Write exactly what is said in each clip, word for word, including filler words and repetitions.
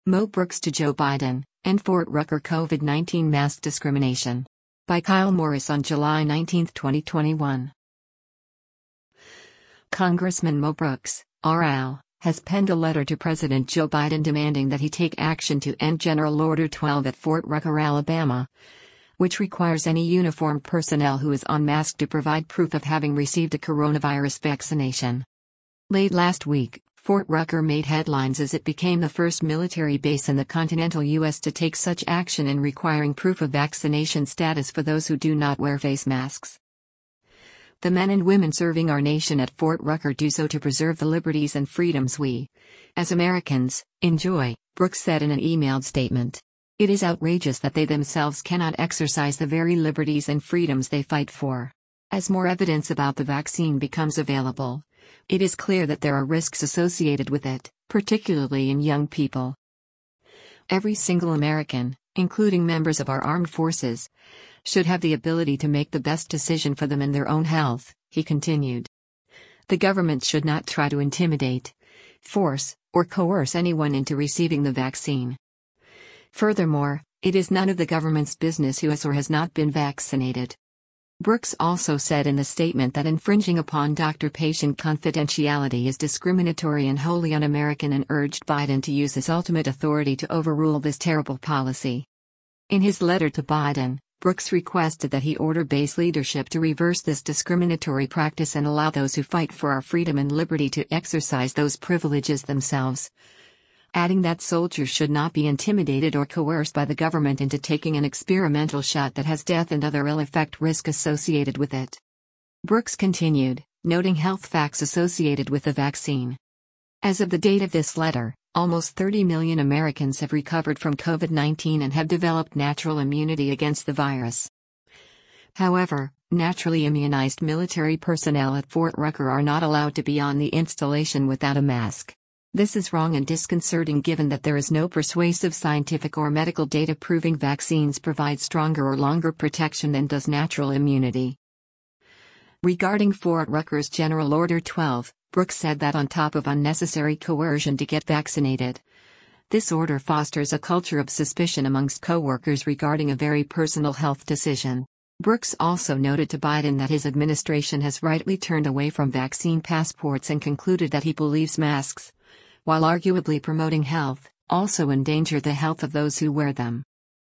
Mo Brooks to Joe Biden, End Fort Rucker COVID nineteen Mask Discrimination. By Kyle Morris on July nineteenth, twenty twenty-one. Congressman Mo Brooks, R L, has penned a letter to President Joe Biden demanding that he take action to end General Order twelve at Fort Rucker, Alabama, which requires any uniformed personnel who is unmasked to provide proof of having received a coronavirus vaccination. Late last week, Fort Rucker made headlines as it became the first military base in the continental U S to take such action in requiring proof of vaccination status for those who do not wear face masks. The men and women serving our nation at Fort Rucker do so to preserve the liberties and freedoms we, as Americans, enjoy, Brooks said in an emailed statement. It is outrageous that they themselves cannot exercise the very liberties and freedoms they fight for. As more evidence about the vaccine becomes available, it is clear that there are risks associated with it, particularly in young people. Every single American, including members of our armed forces, should have the ability to make the best decision for them and their own health, he continued. The government should not try to intimidate, force, or coerce anyone into receiving the vaccine. Furthermore, it is none of the government's business who has or has not been vaccinated. Brooks also said in the statement that infringing upon doctor-patient confidentiality is discriminatory and wholly un-American and urged Biden to use his ultimate authority to overrule this terrible policy. In his letter to Biden, Brooks requested that he order base leadership to reverse this discriminatory practice and allow those who fight for our freedom and liberty to exercise those privileges themselves, adding that soldiers should not be intimidated or coerced by the government into taking an experimental shot that has death and other ill-effect risk associated with it. Brooks continued, noting health facts associated with the vaccine. As of the date of this letter, almost thirty million Americans have recovered from COVID nineteen and have developed natural immunity against the virus. However, naturally immunized military personnel at Fort Rucker are not allowed to be on the installation without a mask. This is wrong and disconcerting given that there is no persuasive scientific or medical data proving vaccines provide stronger or longer protection than does natural immunity. Regarding Fort Rucker's General Order twelve, Brooks said that on top of unnecessary coercion to get vaccinated, this order fosters a culture of suspicion amongst co-workers regarding a very personal health decision. Brooks also noted to Biden that his administration has rightly turned away from vaccine passports and concluded that he believes masks, while arguably promoting health, also endanger the health of those who wear them.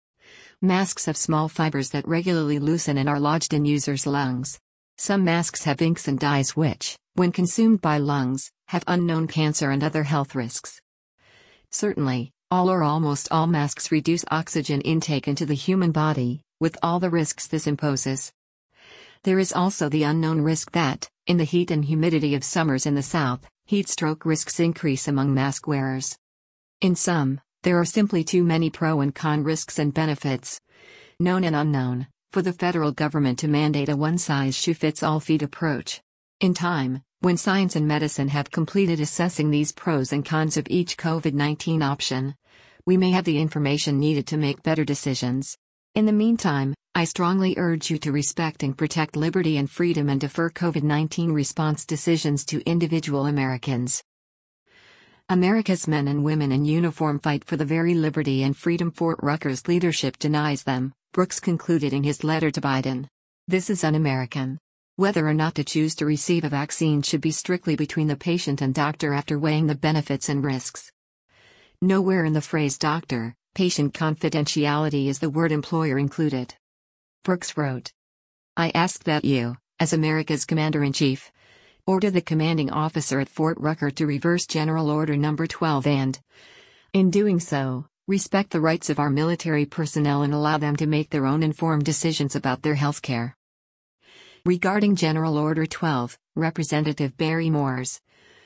Masks have small fibers that regularly loosen and are lodged in users' lungs. Some masks have inks and dyes which, when consumed by lungs, have unknown cancer and other health risks. Certainly, all or almost all masks reduce oxygen intake into the human body, with all the risks this imposes. There is also the unknown risk that, in the heat and humidity of summers in the South, heat stroke risks increase among mask wearers. In sum, there are simply too many pro and con risks and benefits, known and unknown, for the federal government to mandate a one-size-shoe-fits-all feet approach. In time, when science and medicine have completed assessing these pros and cons of each COVID nineteen option, we may have the information needed to make better decisions. In the meantime, I strongly urge you to respect and protect liberty and freedom and defer COVID nineteen response decisions to individual Americans. America's men and women in uniform fight for the very liberty and freedom Fort Rucker's leadership denies them, Brooks concluded in his letter to Biden. This is un-American. Whether or not to choose to receive a vaccine should be strictly between the patient and doctor after weighing the benefits and risks. Nowhere in the phrase doctor, patient confidentiality is the word employer included. Brooks wrote, I ask that you, as America's Commander-in-Chief, order the commanding officer at Fort Rucker to reverse General Order Number twelve and, in doing so, respect the rights of our military personnel and allow them to make their own informed decisions about their health care. Regarding General Order twelve, Representative Barry Moore's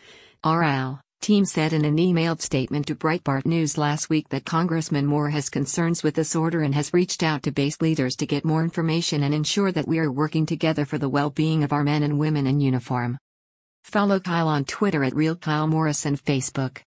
R L team said in an emailed statement to Breitbart News last week that Congressman Moore has concerns with this order and has reached out to base leaders to get more information and ensure that we are working together for the well-being of our men and women in uniform. Follow Kyle on Twitter at Real Kyle Morris and Facebook.